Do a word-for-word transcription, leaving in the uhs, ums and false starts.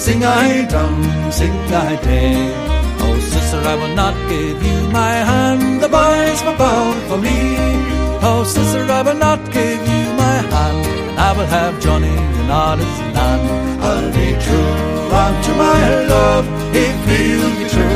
sing I dum, sing I day. Oh, sister, I will not give you my hand, the boys were bound for me. Oh, sister, I will not give you my hand, and I will have Johnny in all his land. I'll be true unto my love, if he'll be true